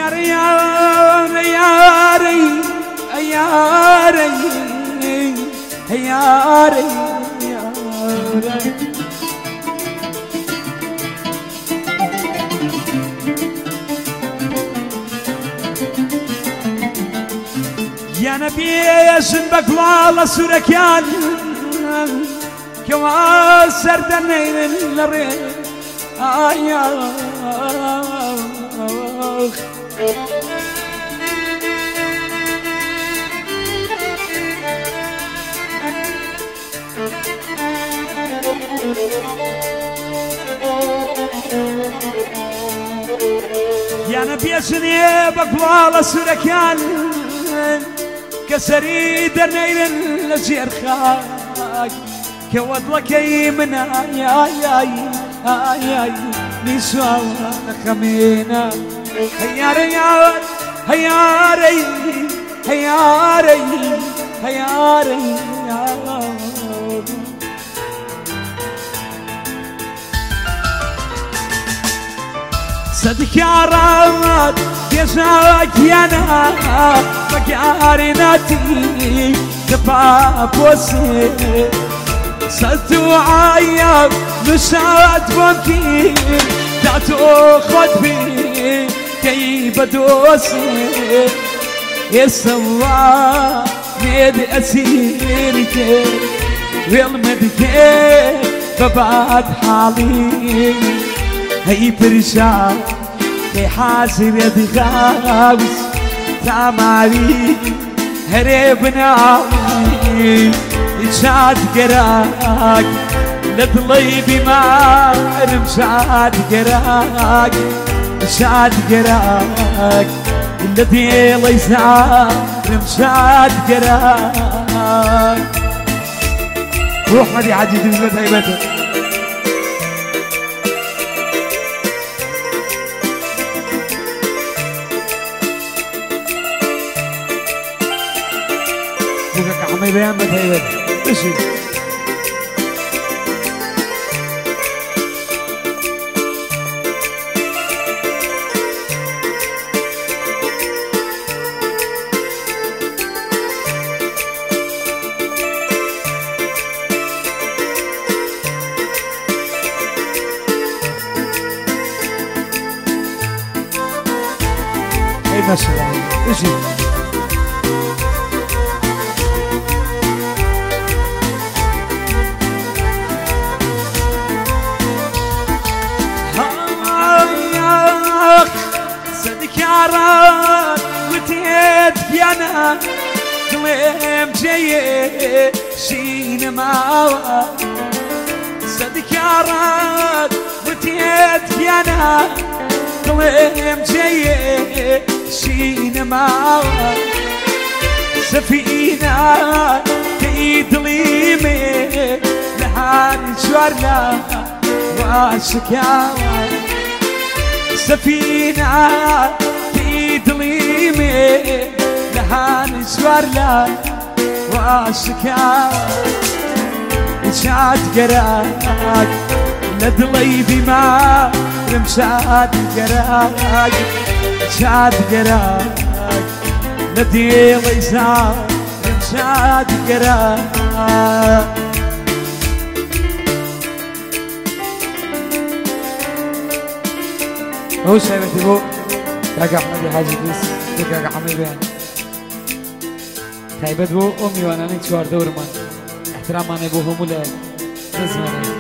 ياري ياري ياري ياري ياري ياري يا نبي يا سنبك والله سركان كما سردني للريح يا نبي سني بقوال سركان كسري درني للجير خاك كوضلك من آي نسوا خمينا هياري هياري هياري هياري صدق يا رب يساك يا نا فكارناتي كفاف وسي صدق عيب مساعد ممكن تعتو خطبي كي بدوسي يسوا ميد أسيرك والمدك فبعد حالي هي برشا كي حاسر يدغاوس تعمالي هربنا عمي إنشاد قراك لطليبي ما رمشاد قراك إنشاد قراك الذي ليسا رمشاد قراك روح مدي عجيز بزمت هيبتك عمي بيان بتهيبت اشي اي ماشي اشي أنا قلم جاي شين معاه صدق يا راد وتيت أنا قلم جاي شين معاه سفينة في ظليمة لحان شوارنا واشكاوى سفينة في ظليمة لحان شوارنا واشكاوى شاد قراك لدليبي ما رمشاد قراك شاد قراك لديلي زار رمشاد قراك هو شايفتي بو كاكا حمدي حاجي بيس كاكا حمدي بيان تايبت بو أمي وانا نكشوار دورمان احتراماني بو همولا نزماني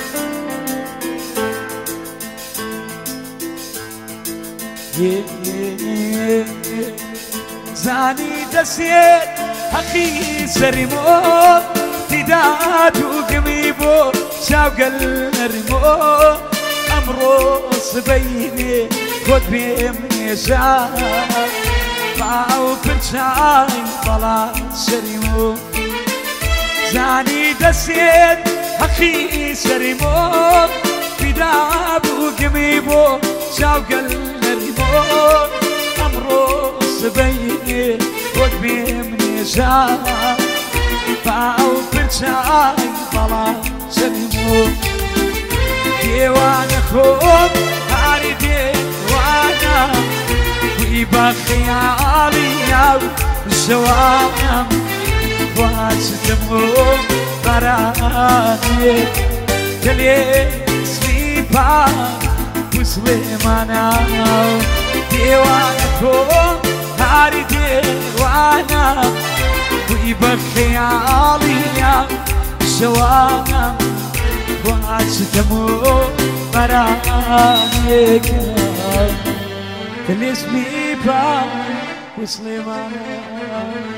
زاني دسيت حقي سرمو تداد وقميبو شاوق الرمو أمرو صبيني خد بيمني شاي باو بنشاي طلع سرمو زاني دسيت حقي سرمو تداد وقميبو شاوق الرمو أمرو صبيني خد بيمني شاي باو بنشاي طلع سرمو ديوان خود هاري ديوانا بخيالي وشوام واشتمو براني كلي سليبا وسليمانا ديوانكم هاري ديوانا وبخيالي شوام واشتمو براني كلي سليبا وسليمانا